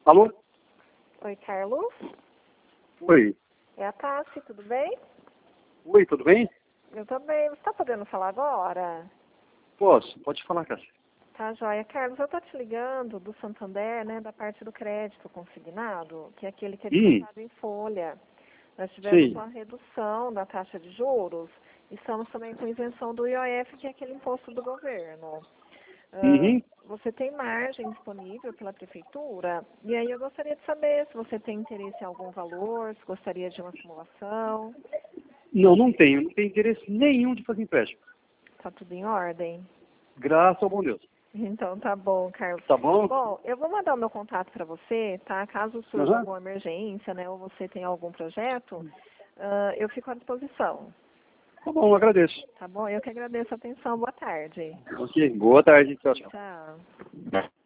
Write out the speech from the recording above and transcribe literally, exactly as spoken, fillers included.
Alô? Oi, Carlos? Oi. É a Tassi, tudo bem? Oi, tudo bem? Eu também. Você está podendo falar agora? Posso, pode falar, Cássia. Tá, joia. Carlos, eu estou te ligando do Santander, né, da parte do crédito consignado, que é aquele que é Hum, descontado em folha. Nós tivemos sim. uma redução da taxa de juros e estamos também com isenção do I O F, que é aquele imposto do governo. Ah, Uhum. você tem margem disponível pela prefeitura? E aí eu gostaria de saber se você tem interesse em algum valor, se gostaria de uma simulação. Não, não tenho. Não tenho interesse nenhum de fazer empréstimo. Tá tudo em ordem? Graças ao bom Deus. Então tá bom, Carlos. Tá bom? Bom, eu vou mandar o meu contato para você, tá? Caso surja Aham. alguma emergência, né, ou você tenha algum projeto, ah, eu fico à disposição, Tá bom, agradeço. tá bom? Eu que agradeço a atenção. Boa tarde. Ok, boa tarde. Tchau, tchau. Tchau.